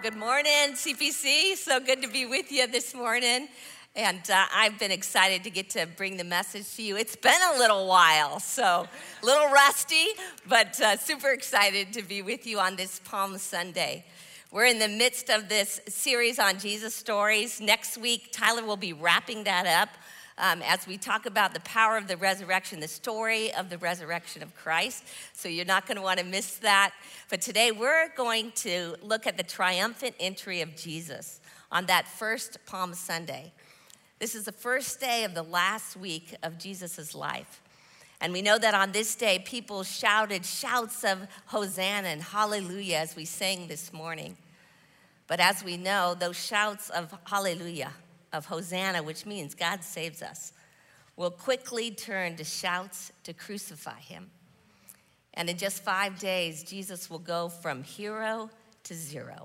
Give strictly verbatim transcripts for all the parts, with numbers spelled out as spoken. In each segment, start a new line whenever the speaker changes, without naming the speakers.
Good morning, C P C. So good to be with you this morning. And uh, I've been excited to get to bring the message to you. It's been a little while, so a little rusty, but uh, super excited to be with you on this Palm Sunday. We're in the midst of this series on Jesus stories. Next week, Tyler will be wrapping that up um, as we talk about the power of the resurrection, the story of the resurrection of Christ. So you're not going to want to miss that. But today, we're going to look at the triumphant entry of Jesus on that first Palm Sunday. This is the first day of the last week of Jesus' life. And we know that on this day, people shouted shouts of Hosanna and hallelujah as we sang this morning. But as we know, those shouts of hallelujah, of Hosanna, which means God saves us, will quickly turn to shouts to crucify him. And in just five days, Jesus will go from hero to zero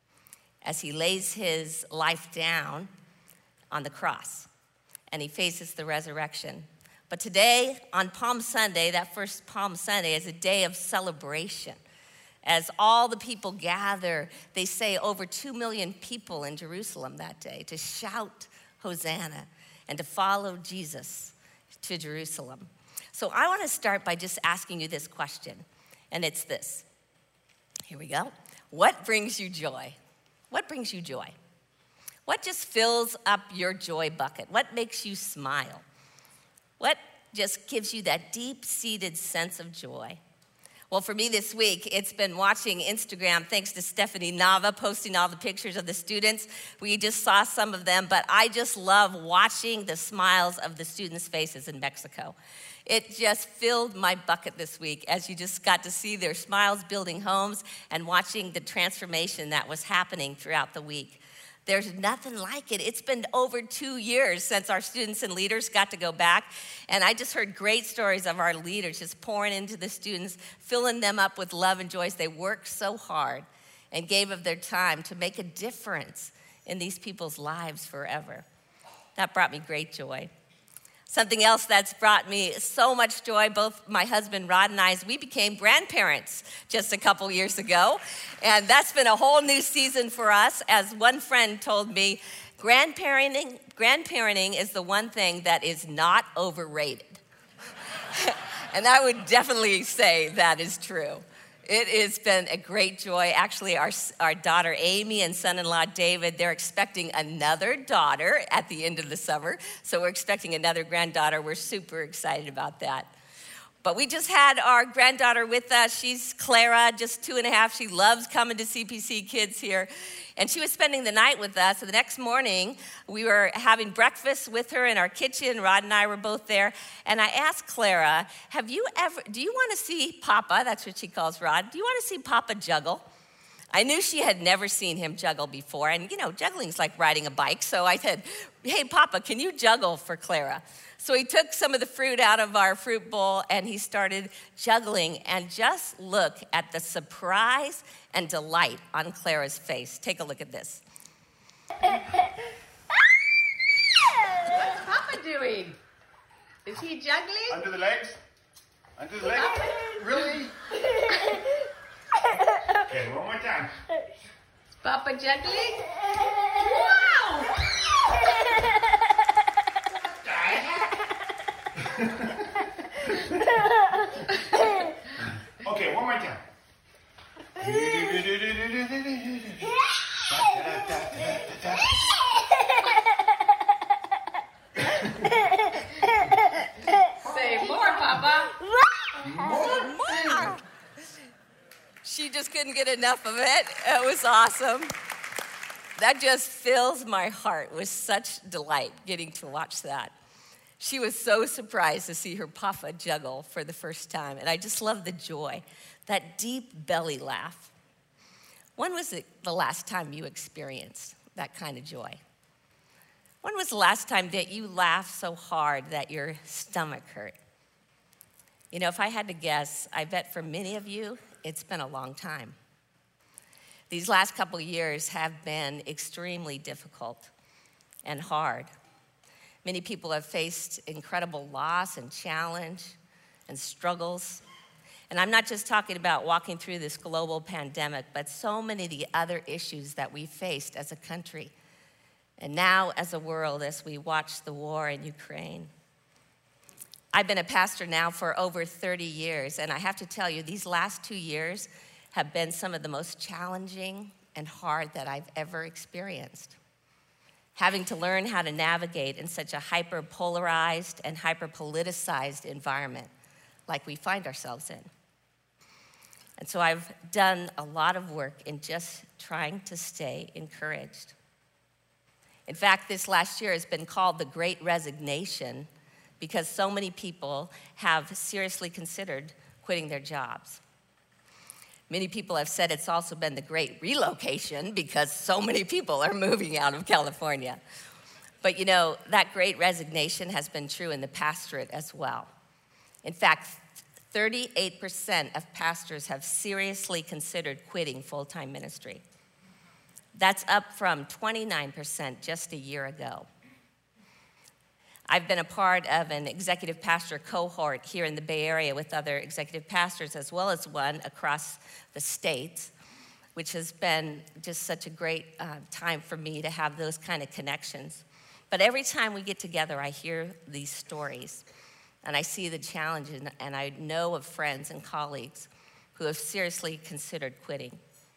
as he lays his life down on the cross and he faces the resurrection. But today, on Palm Sunday, that first Palm Sunday, is a day of celebration. As all the people gather, they say over two million people in Jerusalem that day to shout Hosanna and to follow Jesus to Jerusalem. So I want to start by just asking you this question, and it's this. Here we go. What brings you joy? What brings you joy? What just fills up your joy bucket? What makes you smile? What just gives you that deep-seated sense of joy? Well, for me this week, it's been watching Instagram, thanks to Stephanie Nava posting all the pictures of the students. We just saw some of them, but I just love watching the smiles of the students' faces in Mexico. It just filled my bucket this week as you just got to see their smiles building homes and watching the transformation that was happening throughout the week. There's nothing like it. It's been over two years since our students and leaders got to go back. And I just heard great stories of our leaders just pouring into the students, filling them up with love and joy as they worked so hard and gave of their time to make a difference in these people's lives forever. That brought me great joy. Something else that's brought me so much joy, both my husband Rod and I, is we became grandparents just a couple years ago. And that's been a whole new season for us. As one friend told me, grandparenting, grandparenting is the one thing that is not overrated. And I would definitely say that is true. It has been a great joy. Actually, our, our daughter Amy and son-in-law David, they're expecting another daughter at the end of the summer. So we're expecting another granddaughter. We're super excited about that. But we just had our granddaughter with us. She's Clara, just two and a half. She loves coming to C P C Kids here. And she was spending the night with us. So the next morning, we were having breakfast with her in our kitchen. Rod and I were both there. And I asked Clara, have you ever, do you want to see Papa? That's what she calls Rod. Do you want to see Papa juggle? I knew she had never seen him juggle before. And, you know, juggling's like riding a bike. So I said, hey, Papa, can you juggle for Clara? So he took some of the fruit out of our fruit bowl and he started juggling. And just look at the surprise and delight on Clara's face. Take a look at this.
What's Papa doing? Is he juggling?
Under the legs. Under the legs. Really? Okay, one more time.
Is Papa juggling? Wow!
Okay, one more time.
Say more, Papa.
More.
More. She just couldn't get enough of it. It was awesome. That just fills my heart with such delight getting to watch that. She was so surprised to see her Papa juggle for the first time. And I just love the joy, that deep belly laugh. When was it the last time you experienced that kind of joy? When was the last time that you laughed so hard that your stomach hurt? You know, if I had to guess, I bet for many of you, it's been a long time. These last couple of years have been extremely difficult and hard. Many people have faced incredible loss and challenge and struggles. And I'm not just talking about walking through this global pandemic, but so many of the other issues that we faced as a country. And now as a world, as we watch the war in Ukraine. I've been a pastor now for over thirty years, and I have to tell you, these last two years have been some of the most challenging and hard that I've ever experienced. Having to learn how to navigate in such a hyper-polarized and hyper-politicized environment like we find ourselves in. And so I've done a lot of work in just trying to stay encouraged. In fact, this last year has been called the Great Resignation because so many people have seriously considered quitting their jobs. Many people have said it's also been the Great Relocation because so many people are moving out of California. But you know, that Great Resignation has been true in the pastorate as well. In fact, thirty-eight percent of pastors have seriously considered quitting full-time ministry. That's up from twenty-nine percent just a year ago. I've been a part of an executive pastor cohort here in the Bay Area with other executive pastors, as well as one across the states, which has been just such a great uh, time for me to have those kind of connections. But every time we get together, I hear these stories, and I see the challenge, and, and I know of friends and colleagues who have seriously considered quitting.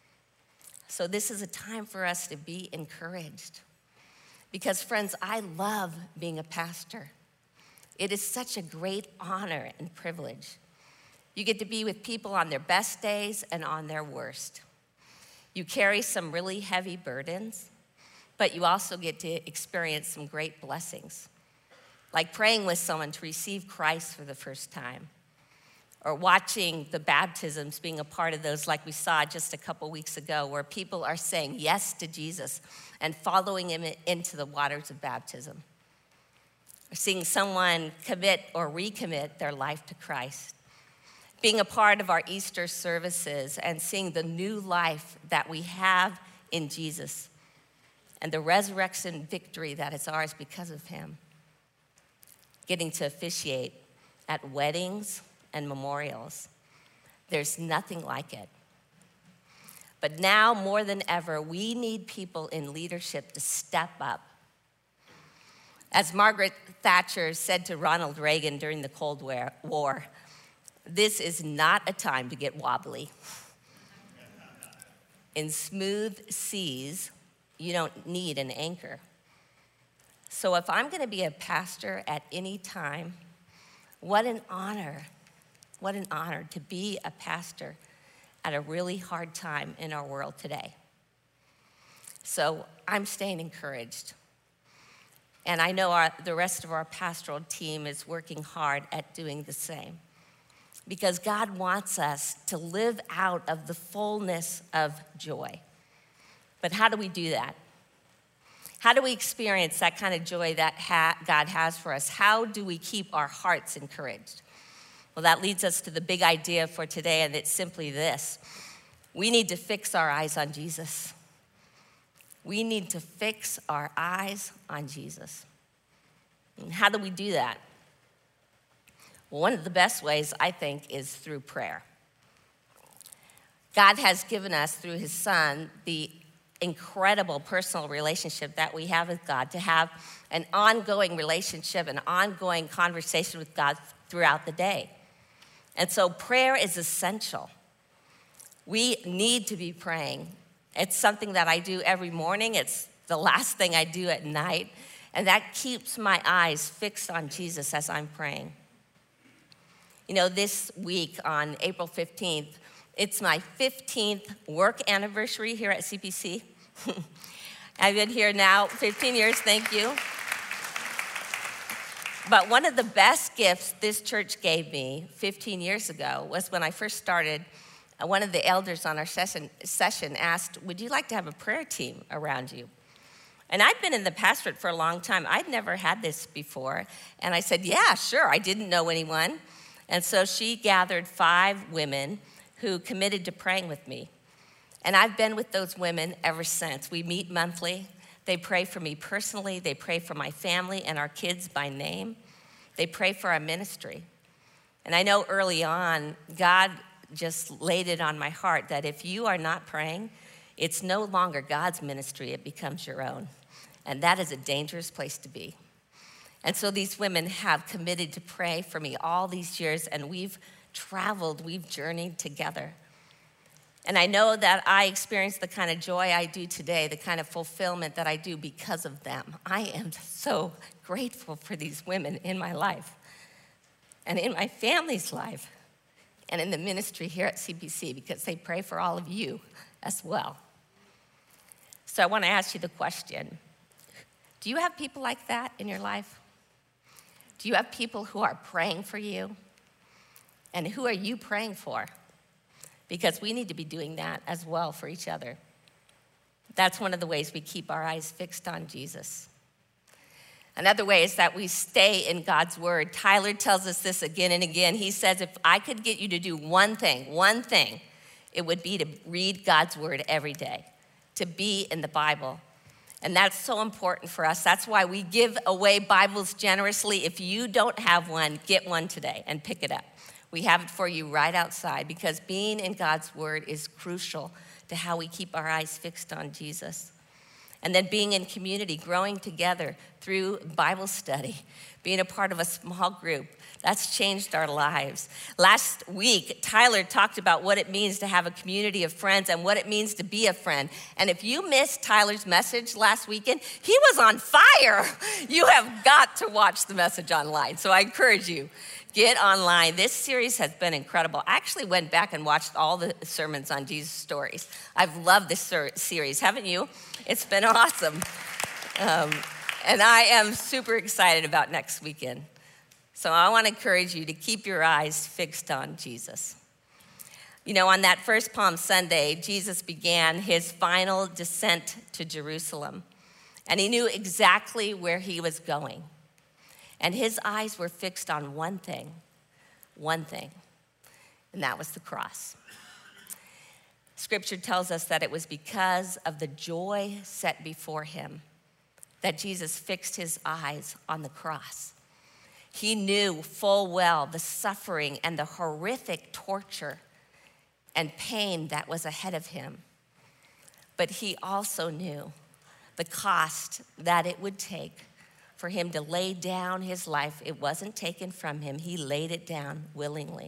So this is a time for us to be encouraged. Because friends, I love being a pastor. It is such a great honor and privilege. You get to be with people on their best days and on their worst. You carry some really heavy burdens, but you also get to experience some great blessings, like praying with someone to receive Christ for the first time, or watching the baptisms, being a part of those like we saw just a couple weeks ago, where people are saying yes to Jesus and following him into the waters of baptism. Or seeing someone commit or recommit their life to Christ. Being a part of our Easter services and seeing the new life that we have in Jesus and the resurrection victory that is ours because of him. Getting to officiate at weddings and memorials. There's nothing like it. But now more than ever, we need people in leadership to step up. As Margaret Thatcher said to Ronald Reagan during the Cold War, this is not a time to get wobbly. In smooth seas, you don't need an anchor. So if I'm gonna be a pastor at any time, what an honor. What an honor to be a pastor at a really hard time in our world today. So I'm staying encouraged. And I know our, the rest of our pastoral team is working hard at doing the same. Because God wants us to live out of the fullness of joy. But how do we do that? How do we experience that kind of joy that ha- God has for us? How do we keep our hearts encouraged? Well, that leads us to the big idea for today, and it's simply this. We need to fix our eyes on Jesus. We need to fix our eyes on Jesus. And how do we do that? Well, one of the best ways, I think, is through prayer. God has given us, through his Son, the incredible personal relationship that we have with God, to have an ongoing relationship, an ongoing conversation with God throughout the day. And so prayer is essential. We need to be praying. It's something that I do every morning. It's the last thing I do at night. And that keeps my eyes fixed on Jesus as I'm praying. You know, this week on April fifteenth, it's my fifteenth work anniversary here at C P C. I've been here now fifteen years, thank you. But one of the best gifts this church gave me fifteen years ago was when I first started, one of the elders on our session, session asked, would you like to have a prayer team around you? And I'd been in the pastorate for a long time. I'd never had this before. And I said, yeah, sure. I didn't know anyone. And so she gathered five women who committed to praying with me. And I've been with those women ever since. We meet monthly. They pray for me personally. They pray for my family and our kids by name. They pray for our ministry. And I know early on, God just laid it on my heart that if you are not praying, it's no longer God's ministry, it becomes your own. And that is a dangerous place to be. And so these women have committed to pray for me all these years, and we've traveled, we've journeyed together. And I know that I experience the kind of joy I do today, the kind of fulfillment that I do because of them. I am so grateful for these women in my life and in my family's life and in the ministry here at C B C because they pray for all of you as well. So I want to ask you the question, do you have people like that in your life? Do you have people who are praying for you? And who are you praying for? Because we need to be doing that as well for each other. That's one of the ways we keep our eyes fixed on Jesus. Another way is that we stay in God's word. Tyler tells us this again and again. He says, if I could get you to do one thing, one thing, it would be to read God's word every day, to be in the Bible. And that's so important for us. That's why we give away Bibles generously. If you don't have one, get one today and pick it up. We have it for you right outside because being in God's word is crucial to how we keep our eyes fixed on Jesus. And then being in community, growing together through Bible study, being a part of a small group, that's changed our lives. Last week, Tyler talked about what it means to have a community of friends and what it means to be a friend. And if you missed Tyler's message last weekend, he was on fire. You have got to watch the message online. So I encourage you, get online. This series has been incredible. I actually went back and watched all the sermons on Jesus stories. I've loved this ser- series, haven't you? It's been awesome. Um, and I am super excited about next weekend. So I want to encourage you to keep your eyes fixed on Jesus. You know, on that first Palm Sunday, Jesus began his final descent to Jerusalem. And he knew exactly where he was going. And his eyes were fixed on one thing, one thing, and that was the cross. Scripture tells us that it was because of the joy set before him that Jesus fixed his eyes on the cross. He knew full well the suffering and the horrific torture and pain that was ahead of him. But he also knew the cost that it would take for him to lay down his life. It wasn't taken from him. He laid it down willingly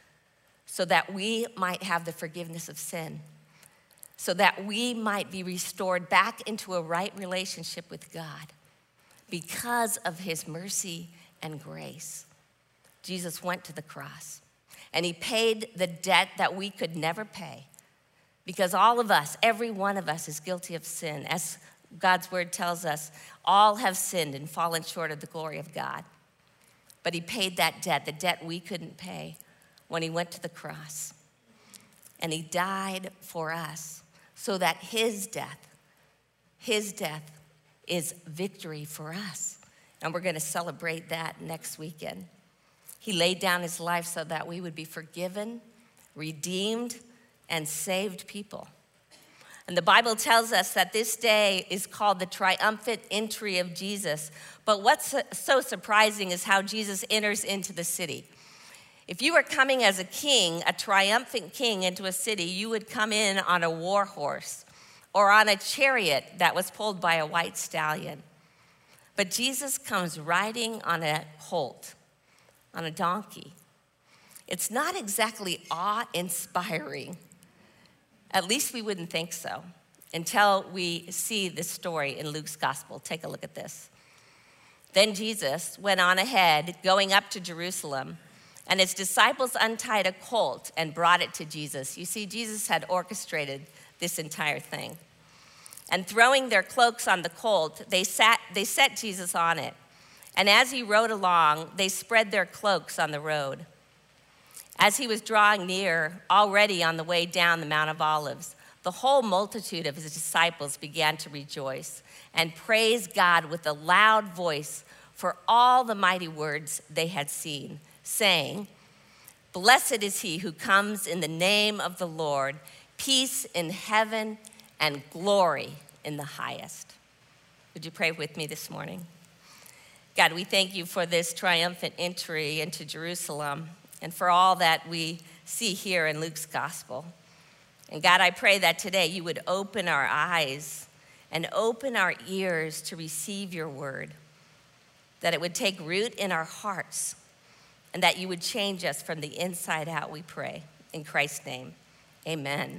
so that we might have the forgiveness of sin, so that we might be restored back into a right relationship with God because of his mercy and grace. Jesus went to the cross and he paid the debt that we could never pay because all of us, every one of us is guilty of sin. As God's word tells us, all have sinned and fallen short of the glory of God. But he paid that debt, the debt we couldn't pay, when he went to the cross. And he died for us so that his death, his death is victory for us. And we're going to celebrate that next weekend. He laid down his life so that we would be forgiven, redeemed, and saved people. And the Bible tells us that this day is called the triumphant entry of Jesus. But what's so surprising is how Jesus enters into the city. If you were coming as a king, a triumphant king into a city, you would come in on a war horse or on a chariot that was pulled by a white stallion. But Jesus comes riding on a colt, on a donkey. It's not exactly awe-inspiring. At least we wouldn't think so until we see this story in Luke's gospel. Take a look at this. Then Jesus went on ahead, going up to Jerusalem, and his disciples untied a colt and brought it to Jesus. You see, Jesus had orchestrated this entire thing. And throwing their cloaks on the colt, they sat, they set Jesus on it. And as he rode along, they spread their cloaks on the road. As he was drawing near, already on the way down the Mount of Olives, the whole multitude of his disciples began to rejoice and praise God with a loud voice for all the mighty words they had seen, saying, "Blessed is he who comes in the name of the Lord, peace in heaven and glory in the highest." Would you pray with me this morning? God, we thank you for this triumphant entry into Jerusalem. and for all that we see here in Luke's gospel. And God, I pray that today you would open our eyes and open our ears to receive your word, that it would take root in our hearts, and that you would change us from the inside out, we pray. In Christ's name, amen.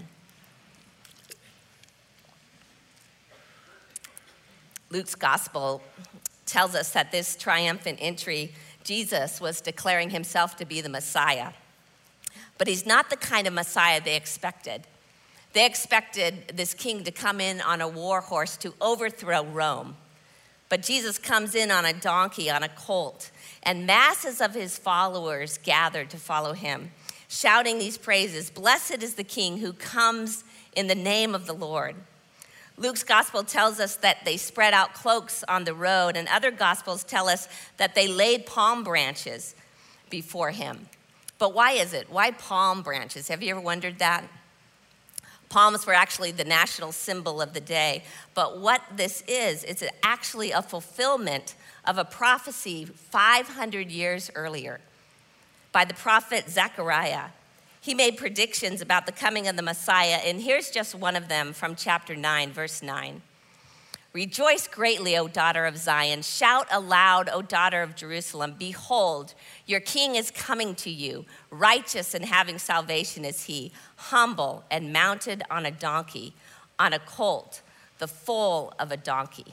Luke's gospel tells us that this triumphant entry, Jesus was declaring himself to be the Messiah. But he's not the kind of Messiah they expected. They expected this king to come in on a war horse to overthrow Rome. But Jesus comes in on a donkey, on a colt, and masses of his followers gathered to follow him, shouting these praises, "Blessed is the king who comes in the name of the Lord." Luke's gospel tells us that they spread out cloaks on the road, and other gospels tell us that they laid palm branches before him. But why is it? Why palm branches? Have you ever wondered that? Palms were actually the national symbol of the day. But what this is, it's actually a fulfillment of a prophecy five hundred years earlier by the prophet Zechariah. He made predictions about the coming of the Messiah, and here's just one of them from chapter nine, verse nine. "Rejoice greatly, O daughter of Zion. Shout aloud, O daughter of Jerusalem. Behold, your king is coming to you. Righteous and having salvation is he, humble and mounted on a donkey, on a colt, the foal of a donkey."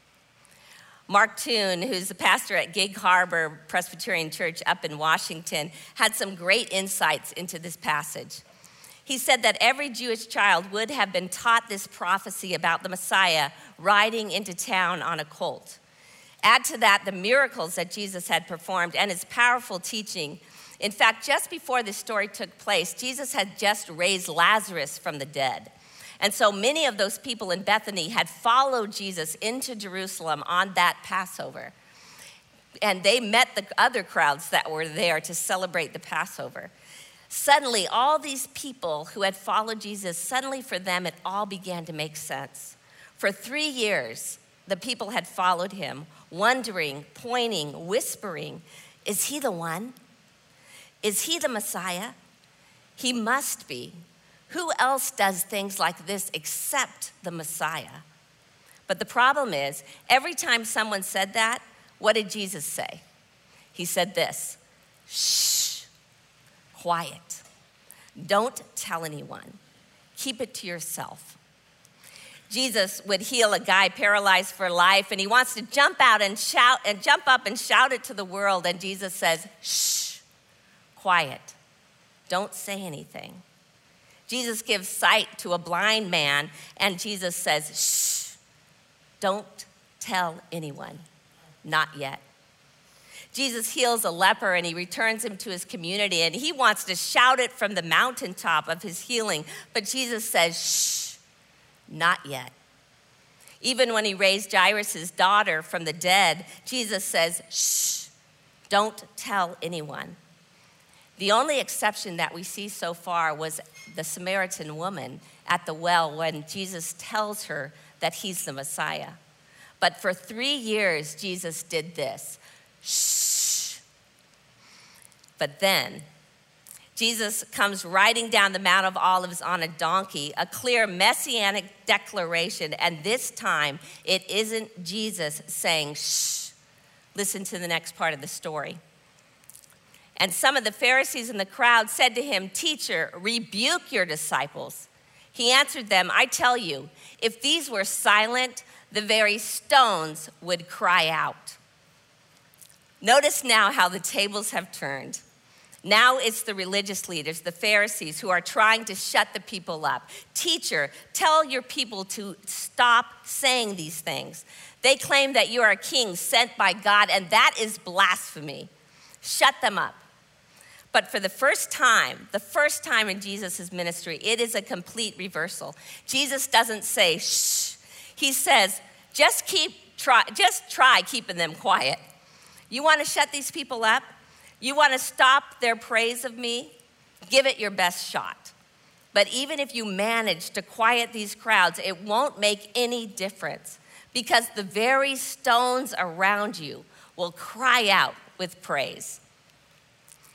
Mark Toon, who's the pastor at Gig Harbor Presbyterian Church up in Washington, had some great insights into this passage. He said that every Jewish child would have been taught this prophecy about the Messiah riding into town on a colt. Add to that the miracles that Jesus had performed and his powerful teaching. In fact, just before this story took place, Jesus had just raised Lazarus from the dead. And so many of those people in Bethany had followed Jesus into Jerusalem on that Passover. And they met the other crowds that were there to celebrate the Passover. Suddenly, all these people who had followed Jesus, suddenly for them, it all began to make sense. For three years, the people had followed him, wondering, pointing, whispering, "Is he the one? Is he the Messiah? He must be. Who else does things like this except the Messiah?" But the problem is, every time someone said that, what did Jesus say? He said this, "Shh, quiet. Don't tell anyone. Keep it to yourself." Jesus would heal a guy paralyzed for life, and he wants to jump out and shout and jump up and shout it to the world. And Jesus says, "Shh, quiet. Don't say anything." Jesus gives sight to a blind man, and Jesus says, "Shh, don't tell anyone, not yet." Jesus heals a leper, and he returns him to his community, and he wants to shout it from the mountaintop of his healing, but Jesus says, "Shh, not yet." Even when he raised Jairus' daughter from the dead, Jesus says, "Shh, don't tell anyone." The only exception that we see so far was the Samaritan woman at the well when Jesus tells her that he's the Messiah. But for three years, Jesus did this. Shh. But then, Jesus comes riding down the Mount of Olives on a donkey, a clear messianic declaration, and this time it isn't Jesus saying, "Shh." Listen to the next part of the story. "And some of the Pharisees in the crowd said to him, 'Teacher, rebuke your disciples.' He answered them, 'I tell you, if these were silent, the very stones would cry out.'" Notice now how the tables have turned. Now it's the religious leaders, the Pharisees, who are trying to shut the people up. "Teacher, tell your people to stop saying these things. They claim that you are a king sent by God, and that is blasphemy. Shut them up." But for the first time, the first time in Jesus' ministry, it is a complete reversal. Jesus doesn't say, "Shh." He says, just keep try, just try keeping them quiet. You want to shut these people up? You want to stop their praise of me? Give it your best shot. But even if you manage to quiet these crowds, it won't make any difference, because the very stones around you will cry out with praise.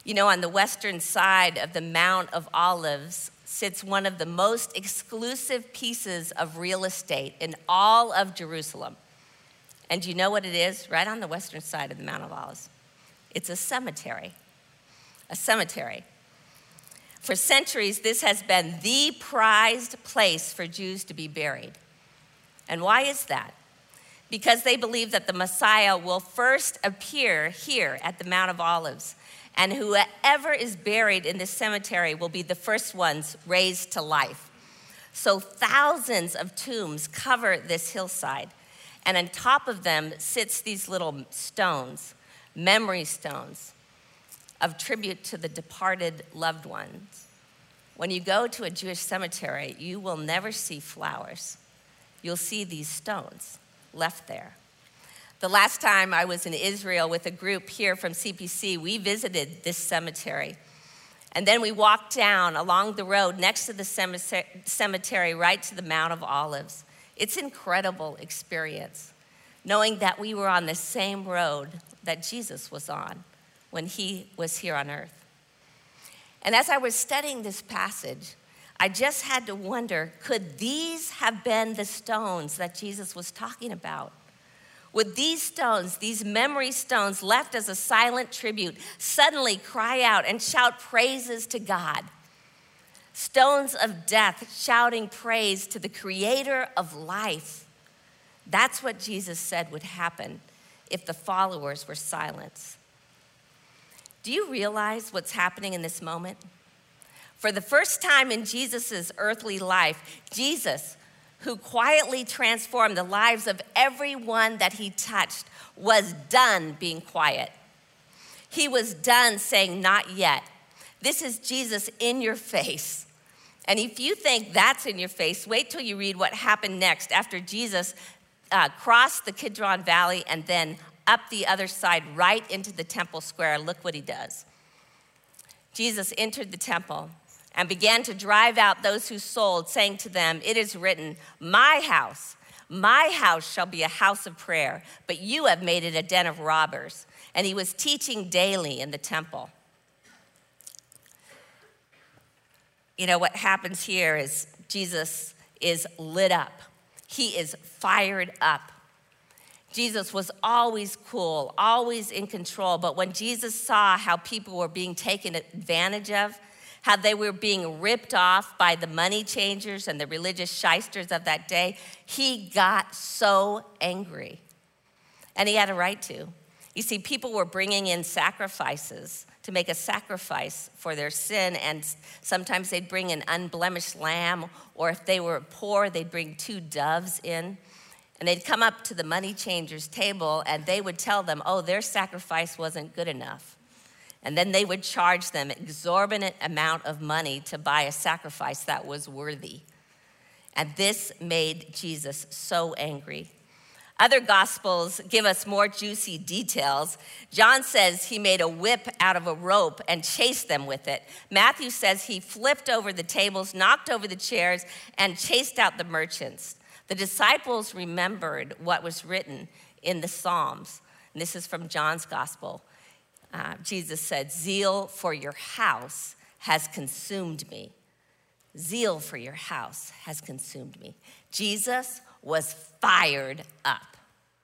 You know, on the western side of the Mount of Olives sits one of the most exclusive pieces of real estate in all of Jerusalem. And do you know what it is? Right on the western side of the Mount of Olives. It's a cemetery. A cemetery. For centuries, this has been the prized place for Jews to be buried. And why is that? Because they believe that the Messiah will first appear here at the Mount of Olives, and whoever is buried in this cemetery will be the first ones raised to life. So thousands of tombs cover this hillside, and on top of them sits these little stones, memory stones, of tribute to the departed loved ones. When you go to a Jewish cemetery, you will never see flowers. You'll see these stones left there. The last time I was in Israel with a group here from C P C, we visited this cemetery. And then we walked down along the road next to the cemetery right to the Mount of Olives. It's an incredible experience, knowing that we were on the same road that Jesus was on when he was here on earth. And as I was studying this passage, I just had to wonder, could these have been the stones that Jesus was talking about? Would these stones, these memory stones left as a silent tribute, suddenly cry out and shout praises to God? Stones of death shouting praise to the creator of life. That's what Jesus said would happen if the followers were silent. Do you realize what's happening in this moment? For the first time in Jesus' earthly life, Jesus, who quietly transformed the lives of everyone that he touched, was done being quiet. He was done saying, "Not yet." This is Jesus in your face. And if you think that's in your face, wait till you read what happened next after Jesus uh, crossed the Kidron Valley and then up the other side right into the temple square. Look what he does. Jesus entered the temple and began to drive out those who sold, saying to them, "It is written, my house, my house shall be a house of prayer, but you have made it a den of robbers." And he was teaching daily in the temple. You know, what happens here is Jesus is lit up. He is fired up. Jesus was always cool, always in control, but when Jesus saw how people were being taken advantage of, how they were being ripped off by the money changers and the religious shysters of that day, he got so angry. And he had a right to. You see, people were bringing in sacrifices to make a sacrifice for their sin, and sometimes they'd bring an unblemished lamb, or if they were poor, they'd bring two doves in. And they'd come up to the money changers' table, and they would tell them, oh, their sacrifice wasn't good enough. And then they would charge them an exorbitant amount of money to buy a sacrifice that was worthy. And this made Jesus so angry. Other gospels give us more juicy details. John says he made a whip out of a rope and chased them with it. Matthew says he flipped over the tables, knocked over the chairs, and chased out the merchants. The disciples remembered what was written in the Psalms. And this is from John's gospel. Uh, Jesus said, "Zeal for your house has consumed me." Zeal for your house has consumed me. Jesus was fired up.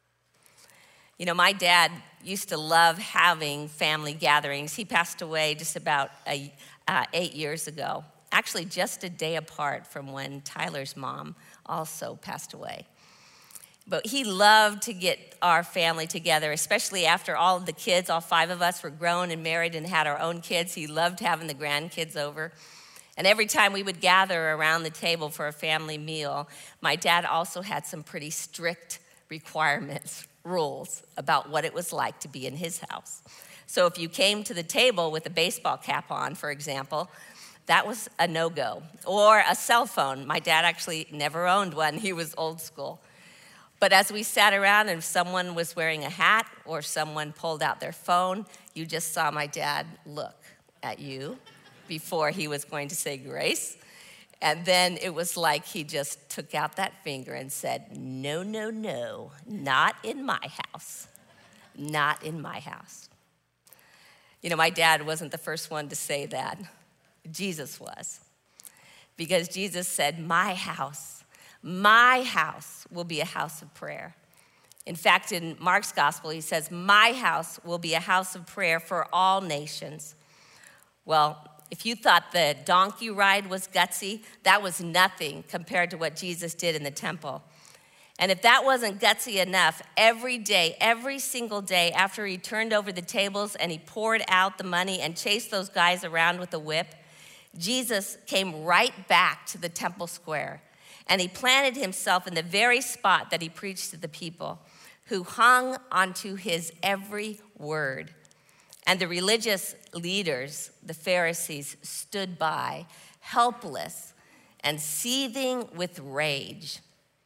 You know, my dad used to love having family gatherings. He passed away just about a, uh, eight years ago, actually just a day apart from when Tyler's mom also passed away. But he loved to get our family together, especially after all of the kids, all five of us were grown and married and had our own kids. He loved having the grandkids over. And every time we would gather around the table for a family meal, my dad also had some pretty strict requirements, rules about what it was like to be in his house. So if you came to the table with a baseball cap on, for example, that was a no-go. Or a cell phone. My dad actually never owned one. He was old school. But as we sat around and if someone was wearing a hat or someone pulled out their phone, you just saw my dad look at you before he was going to say grace. And then it was like he just took out that finger and said, "No, no, no, not in my house. Not in my house." You know, my dad wasn't the first one to say that. Jesus was. Because Jesus said, my house, my house will be a house of prayer. In fact, in Mark's gospel, he says, my house will be a house of prayer for all nations. Well, if you thought the donkey ride was gutsy, that was nothing compared to what Jesus did in the temple. And if that wasn't gutsy enough, every day, every single day after he turned over the tables and he poured out the money and chased those guys around with a whip, Jesus came right back to the temple square, and he planted himself in the very spot that he preached to the people, who hung onto his every word. And the religious leaders, the Pharisees, stood by, helpless and seething with rage.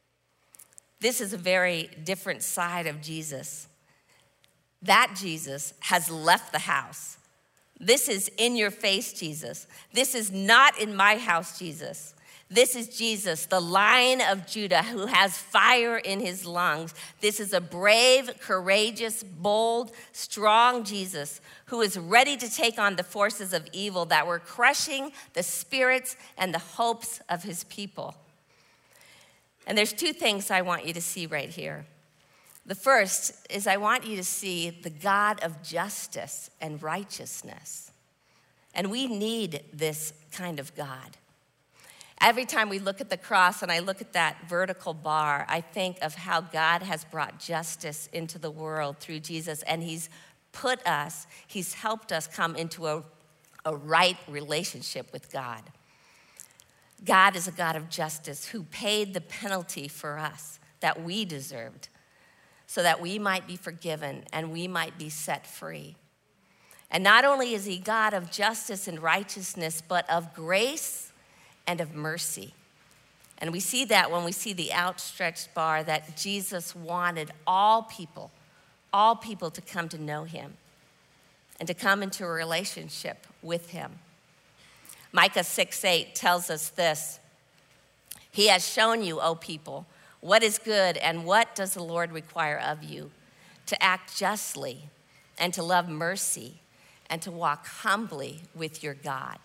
This is a very different side of Jesus. That Jesus has left the house. This is in your face, Jesus. This is not in my house, Jesus. This is Jesus, the Lion of Judah, who has fire in his lungs. This is a brave, courageous, bold, strong Jesus who is ready to take on the forces of evil that were crushing the spirits and the hopes of his people. And there's two things I want you to see right here. The first is I want you to see the God of justice and righteousness. And we need this kind of God. Every time we look at the cross and I look at that vertical bar, I think of how God has brought justice into the world through Jesus, and he's put us, he's helped us come into a, a right relationship with God. God is a God of justice who paid the penalty for us that we deserved so that we might be forgiven and we might be set free. And not only is he God of justice and righteousness, but of grace and of mercy. And we see that when we see the outstretched bar, that Jesus wanted all people, all people to come to know him and to come into a relationship with him. Micah six eight tells us this: he has shown you, O people, what is good, and what does the Lord require of you? To act justly and to love mercy and to walk humbly with your God.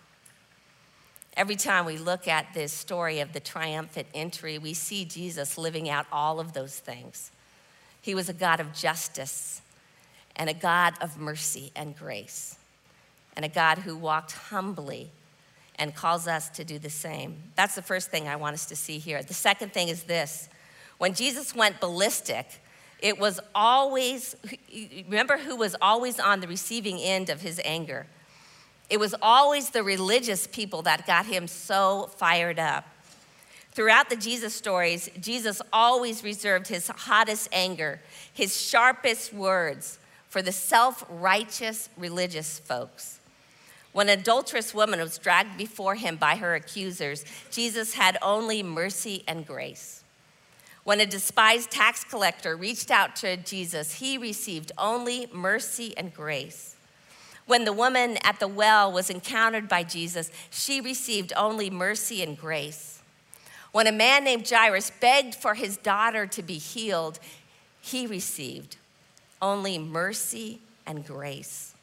Every time we look at this story of the triumphant entry, we see Jesus living out all of those things. He was a God of justice and a God of mercy and grace, and a God who walked humbly and calls us to do the same. That's the first thing I want us to see here. The second thing is this: when Jesus went ballistic, it was always, remember who was always on the receiving end of his anger? It was always the religious people that got him so fired up. Throughout the Jesus stories, Jesus always reserved his hottest anger, his sharpest words, for the self-righteous religious folks. When an adulterous woman was dragged before him by her accusers, Jesus had only mercy and grace. When a despised tax collector reached out to Jesus, he received only mercy and grace. When the woman at the well was encountered by Jesus, she received only mercy and grace. When a man named Jairus begged for his daughter to be healed, he received only mercy and grace.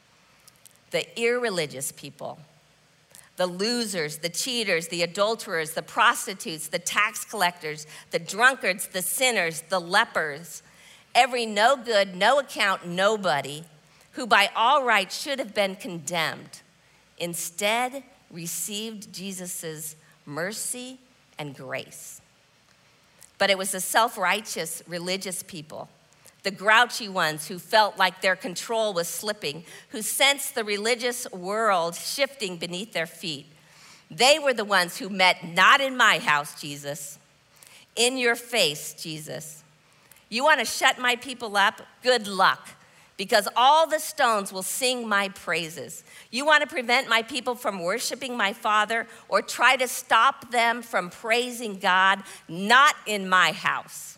The irreligious people, the losers, the cheaters, the adulterers, the prostitutes, the tax collectors, the drunkards, the sinners, the lepers, every no good, no account nobody who by all rights should have been condemned, instead received Jesus' mercy and grace. But it was the self-righteous religious people, the grouchy ones who felt like their control was slipping, who sensed the religious world shifting beneath their feet. They were the ones who met, not in my house, Jesus, in your face, Jesus. You want to shut my people up? Good luck, because all the stones will sing my praises. You want to prevent my people from worshiping my Father or try to stop them from praising God? Not in my house.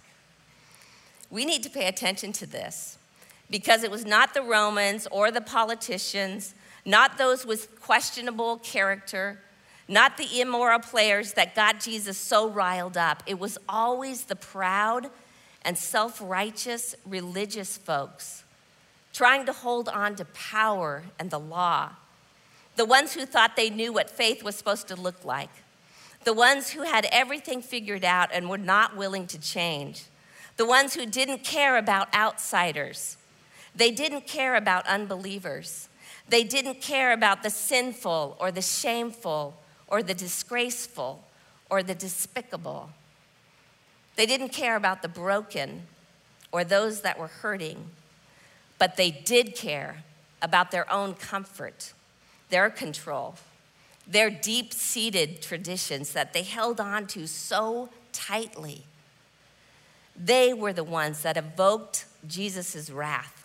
We need to pay attention to this, because it was not the Romans or the politicians, not those with questionable character, not the immoral players that got Jesus so riled up. It was always the proud and self-righteous religious folks trying to hold on to power and the law, the ones who thought they knew what faith was supposed to look like, the ones who had everything figured out and were not willing to change, the ones who didn't care about outsiders. They didn't care about unbelievers. They didn't care about the sinful or the shameful or the disgraceful or the despicable. They didn't care about the broken or those that were hurting, but they did care about their own comfort, their control, their deep-seated traditions that they held on to so tightly. They were the ones that evoked Jesus' wrath.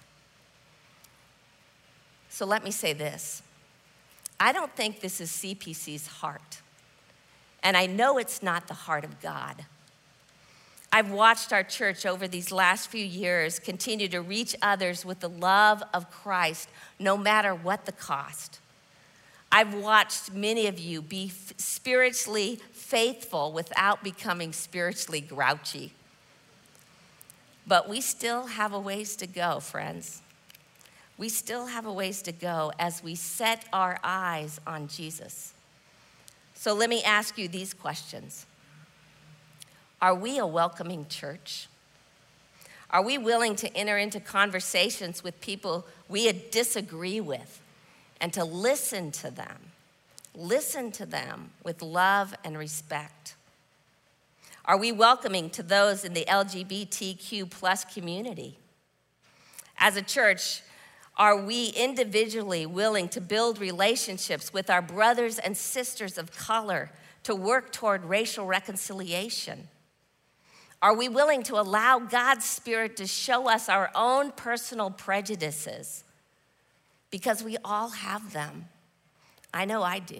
So let me say this. I don't think this is C P C's heart. And I know it's not the heart of God. I've watched our church over these last few years continue to reach others with the love of Christ, no matter what the cost. I've watched many of you be spiritually faithful without becoming spiritually grouchy. But we still have a ways to go, friends. We still have a ways to go as we set our eyes on Jesus. So let me ask you these questions. Are we a welcoming church? Are we willing to enter into conversations with people we disagree with and to listen to them? Listen to them with love and respect. Are we welcoming to those in the L G B T Q plus community? As a church, are we individually willing to build relationships with our brothers and sisters of color to work toward racial reconciliation? Are we willing to allow God's Spirit to show us our own personal prejudices? Because we all have them. I know I do.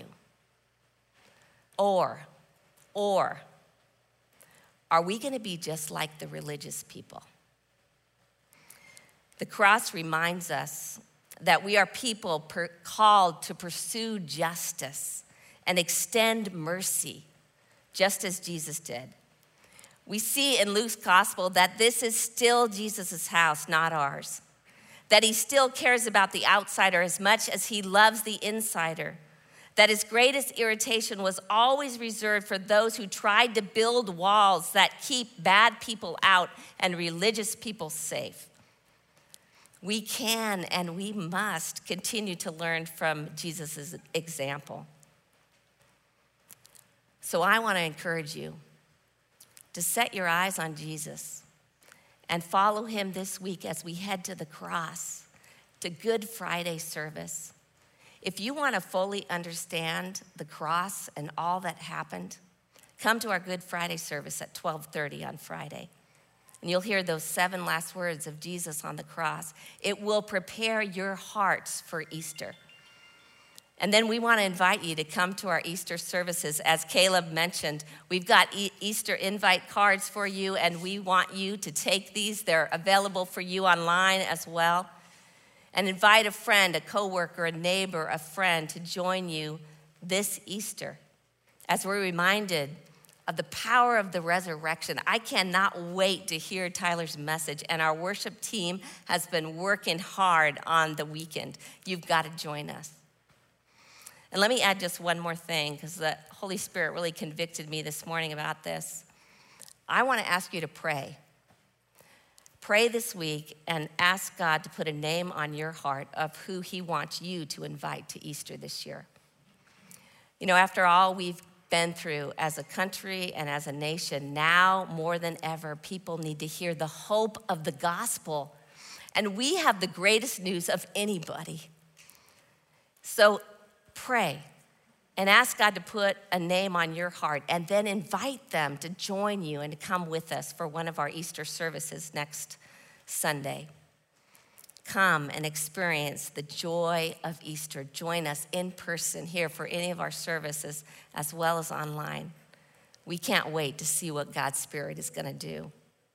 Or, or, are we going to be just like the religious people? The cross reminds us that we are people per- called to pursue justice and extend mercy, just as Jesus did. We see in Luke's gospel that this is still Jesus' house, not ours. That he still cares about the outsider as much as he loves the insider. That his greatest irritation was always reserved for those who tried to build walls that keep bad people out and religious people safe. We can and we must continue to learn from Jesus' example. So I want to encourage you to set your eyes on Jesus and follow him this week as we head to the cross, to Good Friday service. If you want to fully understand the cross and all that happened, come to our Good Friday service at twelve thirty on Friday. And you'll hear those seven last words of Jesus on the cross. It will prepare your hearts for Easter. And then we want to invite you to come to our Easter services. As Caleb mentioned, we've got e- Easter invite cards for you, and we want you to take these. They're available for you online as well. And invite a friend, a coworker, a neighbor, a friend to join you this Easter as we're reminded of the power of the resurrection. I cannot wait to hear Tyler's message, and our worship team has been working hard on the weekend. You've got to join us. And let me add just one more thing, because the Holy Spirit really convicted me this morning about this. I want to ask you to pray. Pray this week and ask God to put a name on your heart of who he wants you to invite to Easter this year. You know, after all we've been through as a country and as a nation, now more than ever, people need to hear the hope of the gospel. And we have the greatest news of anybody. So pray and ask God to put a name on your heart, and then invite them to join you and to come with us for one of our Easter services next Sunday. Come and experience the joy of Easter. Join us in person here for any of our services as well as online. We can't wait to see what God's Spirit is going to do.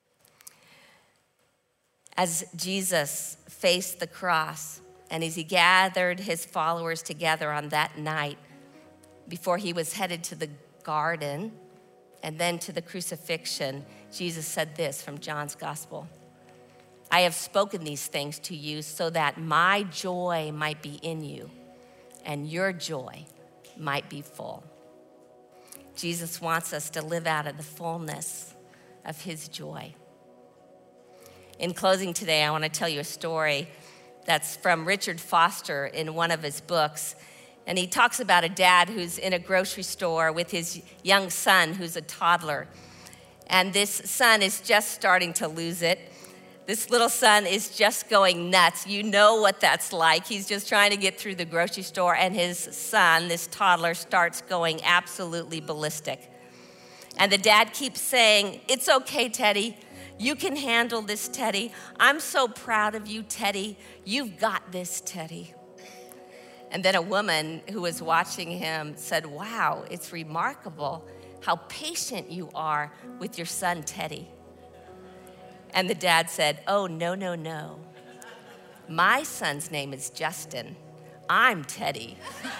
As Jesus faced the cross and as he gathered his followers together on that night before he was headed to the garden and then to the crucifixion, Jesus said this from John's gospel: I have spoken these things to you so that my joy might be in you and your joy might be full. Jesus wants us to live out of the fullness of his joy. In closing today, I want to tell you a story that's from Richard Foster in one of his books. And he talks about a dad who's in a grocery store with his young son who's a toddler. And this son is just starting to lose it. This little son is just going nuts. You know what that's like. He's just trying to get through the grocery store, and his son, this toddler, starts going absolutely ballistic. And the dad keeps saying, "It's okay, Teddy. You can handle this, Teddy. I'm so proud of you, Teddy. You've got this, Teddy." And then a woman who was watching him said, "Wow, it's remarkable how patient you are with your son, Teddy." And the dad said, "Oh, no, no, no. My son's name is Justin. I'm Teddy."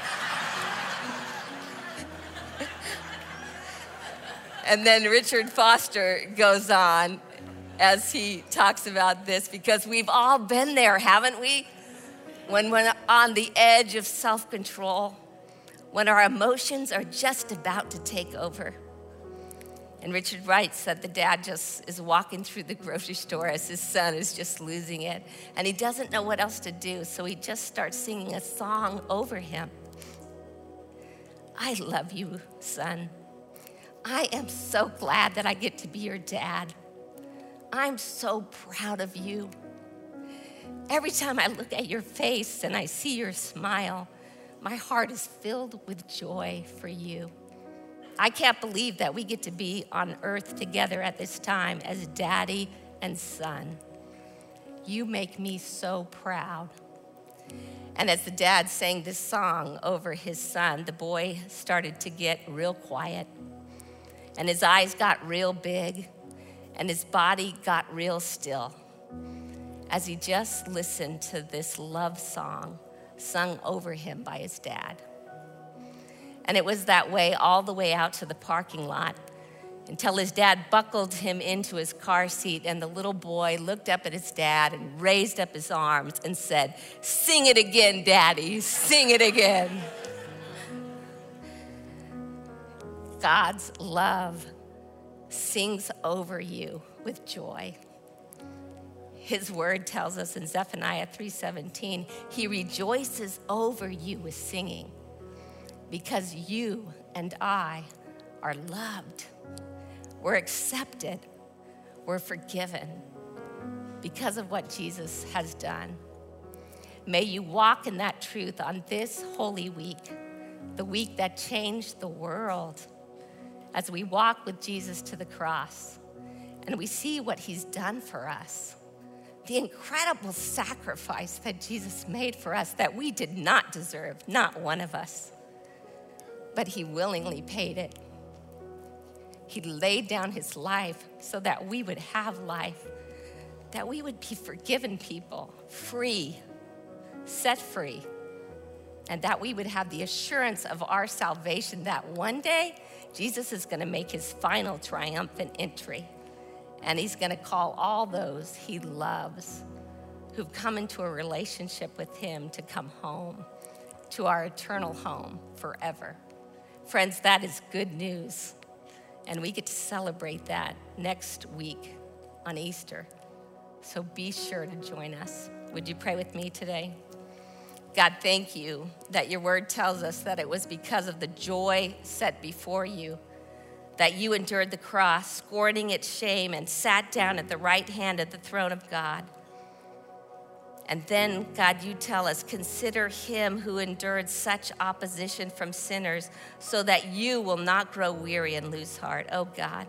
And then Richard Foster goes on as he talks about this, because we've all been there, haven't we? When we're on the edge of self-control, when our emotions are just about to take over. And Richard writes that the dad just is walking through the grocery store as his son is just losing it. And he doesn't know what else to do, so he just starts singing a song over him. "I love you, son. I am so glad that I get to be your dad. I'm so proud of you. Every time I look at your face and I see your smile, my heart is filled with joy for you. I can't believe that we get to be on earth together at this time as daddy and son. You make me so proud." And as the dad sang this song over his son, the boy started to get real quiet. And his eyes got real big, and his body got real still as he just listened to this love song sung over him by his dad. And it was that way all the way out to the parking lot until his dad buckled him into his car seat, and the little boy looked up at his dad and raised up his arms and said, "Sing it again, Daddy, sing it again." God's love sings over you with joy. His word tells us in Zephaniah three seventeen, he rejoices over you with singing because you and I are loved. We're accepted. We're forgiven because of what Jesus has done. May you walk in that truth on this holy week, the week that changed the world, as we walk with Jesus to the cross and we see what he's done for us, the incredible sacrifice that Jesus made for us that we did not deserve, not one of us, but he willingly paid it. He laid down his life so that we would have life, that we would be forgiven people, free, set free, and that we would have the assurance of our salvation that one day Jesus is going to make his final triumphant entry, and he's going to call all those he loves who've come into a relationship with him to come home, to our eternal home forever. Friends, that is good news, and we get to celebrate that next week on Easter. So be sure to join us. Would you pray with me today? God, thank you that your word tells us that it was because of the joy set before you that you endured the cross, scorning its shame, and sat down at the right hand of the throne of God. And then, God, you tell us, consider him who endured such opposition from sinners so that you will not grow weary and lose heart. Oh, God,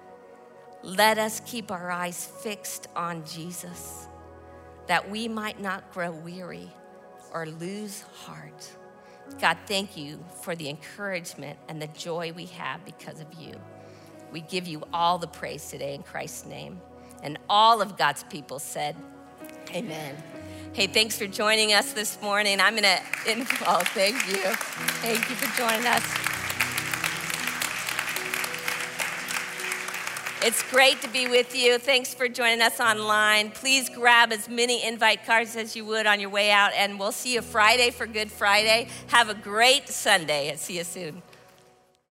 let us keep our eyes fixed on Jesus, that we might not grow weary or lose heart. God, thank you for the encouragement and the joy we have because of you. We give you all the praise today in Christ's name. And all of God's people said, amen. Hey, thanks for joining us this morning. I'm gonna, oh, thank you. Thank you for joining us. It's great to be with you. Thanks for joining us online. Please grab as many invite cards as you would on your way out, and we'll see you Friday for Good Friday. Have a great Sunday, and see you soon.